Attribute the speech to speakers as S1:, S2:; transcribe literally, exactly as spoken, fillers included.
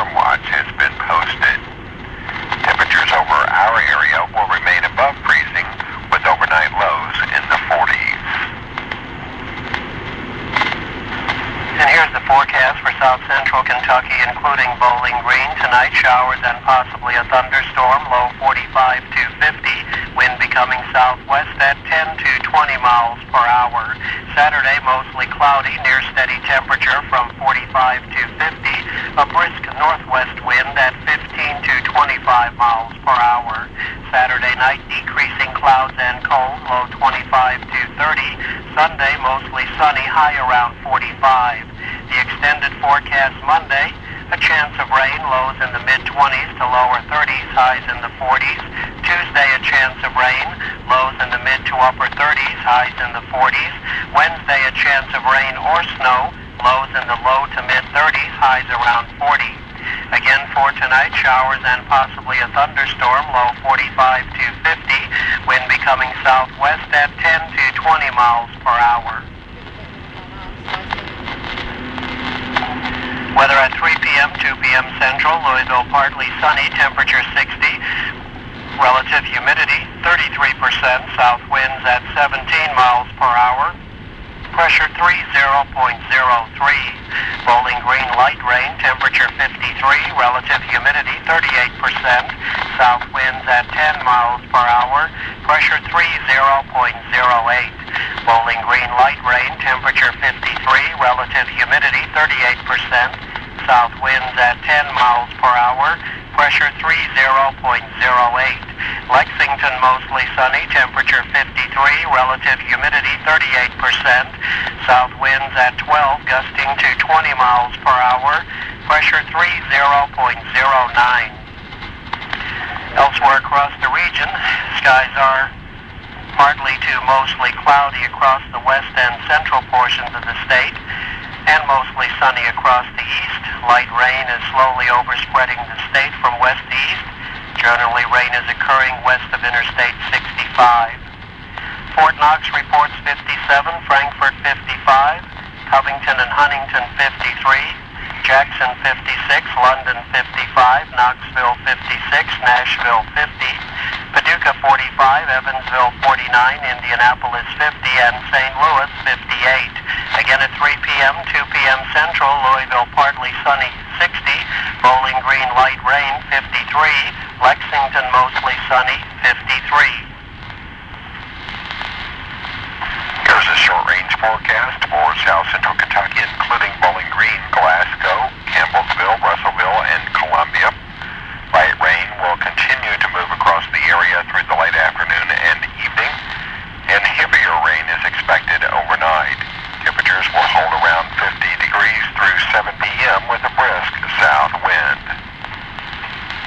S1: storm watch has been posted. Temperatures over our area will remain above freezing with overnight lows in the forties.
S2: And here's the forecast for south central Kentucky, including Bowling Green. Tonight, showers and possibly a thunderstorm, low forty-five to fifty. Wind becoming southwest at ten to twenty miles per hour. Saturday, mostly cloudy, near steady temperature from forty-five to fifty. A brisk northwest wind at fifteen to twenty-five miles per hour. Saturday night, decreasing clouds and cold, low twenty-five to thirty. Sunday, mostly sunny, high around forty-five. The extended forecast Monday, a chance of rain, lows in the mid-twenties to lower thirties, highs in the forties. Tuesday, a chance of rain, lows in the mid to upper thirties, highs in the forties. Wednesday, a chance of rain or snow, lows in the low to mid-thirties, highs around forty. Again for tonight, showers and possibly a thunderstorm, low forty-five to fifty. Wind becoming southwest at ten to twenty miles per hour. Weather at three p.m., two p.m. Central, Louisville partly sunny, temperature sixty. Relative humidity thirty-three percent, south winds at seventeen miles per hour. Pressure thirty point zero three. Bowling Green light rain, temperature fifty-three, relative humidity thirty-eight percent, south winds at ten miles per hour. Pressure thirty point zero eight. Bowling Green light rain, temperature fifty-three, relative humidity thirty-eight percent, south winds at ten miles per hour. Pressure thirty point zero eight. Lexington mostly sunny, temperature fifty-three, relative humidity thirty-eight percent, south winds at twelve, gusting to twenty miles per hour, pressure thirty point zero nine. Elsewhere across the region, skies are partly to mostly cloudy across the west and central portions of the state, and mostly sunny across the east. Light rain is slowly overspreading the state from west to east. Generally, rain is occurring west of Interstate sixty-five. Fort Knox reports fifty-seven, Frankfort fifty-five, Covington and Huntington fifty-three, Jackson fifty-six, London fifty-five, Knoxville fifty-six, Nashville fifty, Paducah forty-five, Evansville forty-nine, Indianapolis fifty, and Saint Louis fifty-eight. Again at three p.m., two p.m. Central, Louisville partly sunny sixty, Bowling Green light rain fifty-three, Lexington mostly sunny fifty-three.
S1: Here's a short-range forecast for south central Kentucky, including Bowling Green, Glasgow, Campbellsville,